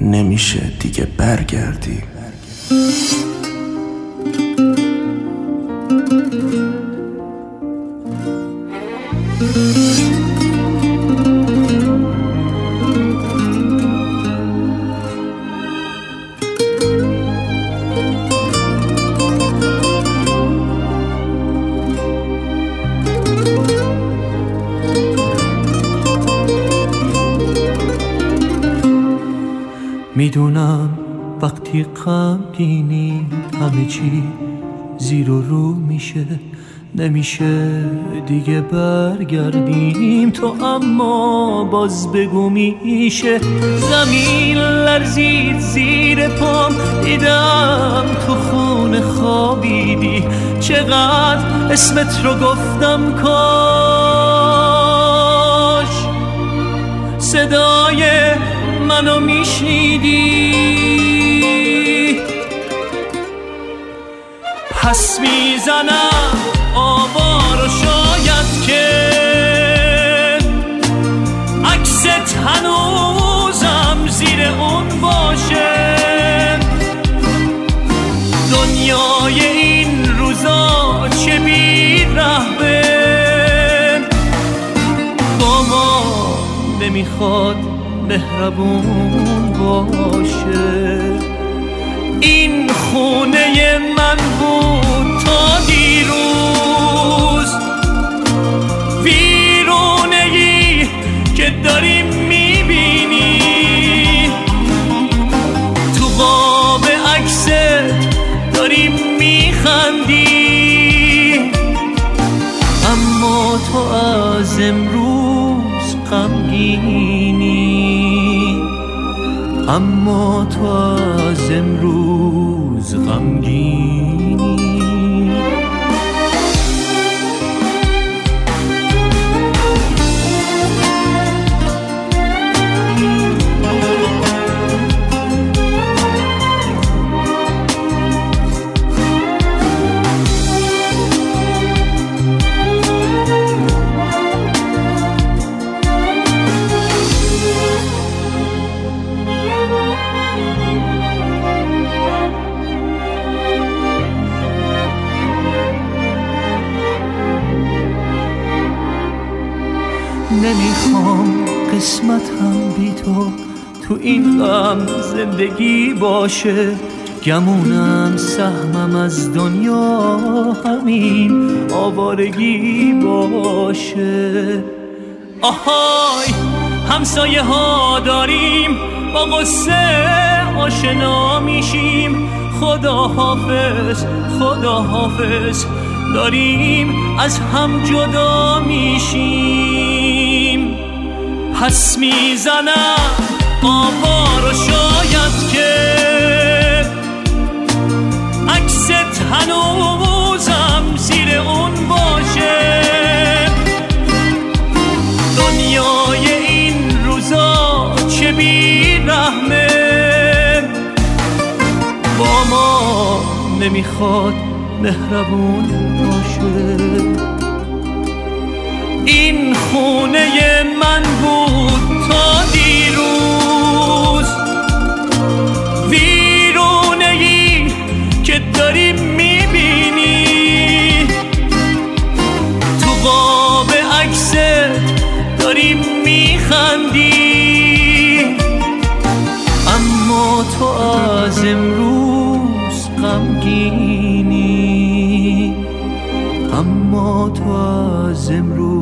نمیشه دیگه برگردی. میدونم وقتی غمگینی همه چی زیر و رو میشه، نمیشه دیگه برگردیم تو، اما باز بگو میشه. زمین لرزید زیر پام، دیدم تو خونه خوابیدی، چقدر اسمت رو گفتم کاش صدای منو میشنیدی. پس میزنم آوارو، شاید که عکست هنوزم زیر اون باشه. دنیای این روزا چه بی‌رحمه، با ما نمیخواد مهربون باشه. این خونه من بود تا دیروز، ویرونه‌ای که داری میبینی تو قاب عکست، داری میخندی، اما تو از امروز غمگینی، اما تو از امروز غمگینی. نمیخوام قسمتم بی تو این غم زندگی باشه، گمونم سهمم از دنیا همین آوارگی باشه. آهای همسایه ها داریم، با قصه آشنا میشیم، خدا حافظ خدا حافظ، داریم از هم جدا میشیم. پس میزنم آوارو، شاید که عکست هنوزم زیر اون باشه. دنیای این روزا چه بی‌رحمه، با ما نمیخواد مهربون باشه. این خونه من بود تا دیروز، ویرونه‌ای که داری میبینی تو قاب عکست، داری میخندی، اما تو از امروز غمگینی، اما تو از امروز